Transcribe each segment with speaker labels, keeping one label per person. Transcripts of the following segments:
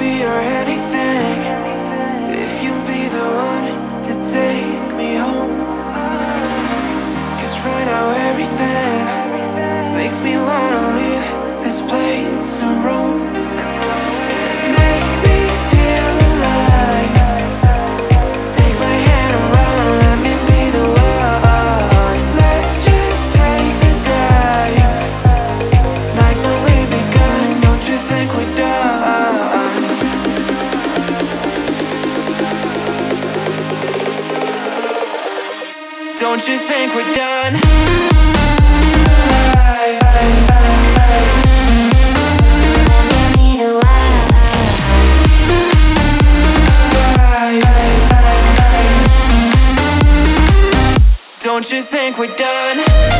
Speaker 1: me or anything, if you'll be the one to take me home. 'Cause right now everything makes me wanna leave this place and roam. Make me feel alive. Take my hand around, let me be the one. Let's just take the dive. Night's only begun, don't you think we're done? Don't you think we're done? Don't you think we're done?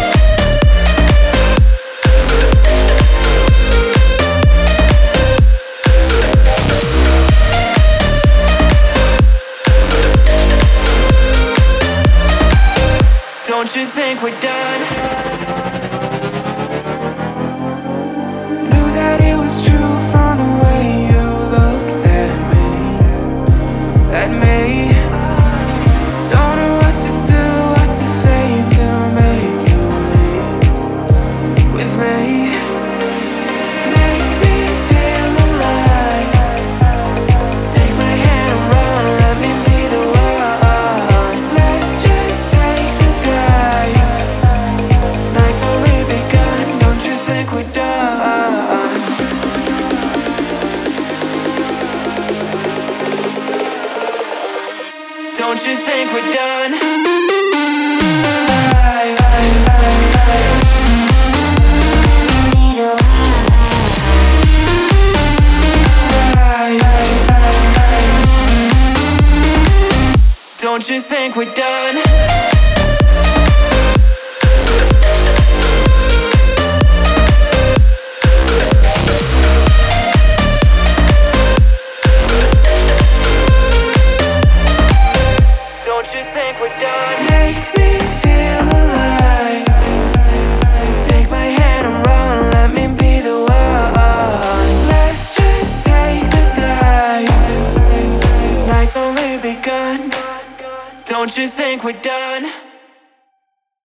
Speaker 1: Don't you think we're done? Knew that it was true from the way you looked at me. At me. Don't know what to do, what to say to make you leave with me. Make me feel alive. Take my hand around, let me be the one. Let's just take the dive. Night's only begun, don't you think we're done? Don't you think we're done? Don't you think we're done? Don't you think we're done? Make me feel alive. Take my hand around, let me be the one. Let's just take the dive. Night's only begun. Don't you think we're done?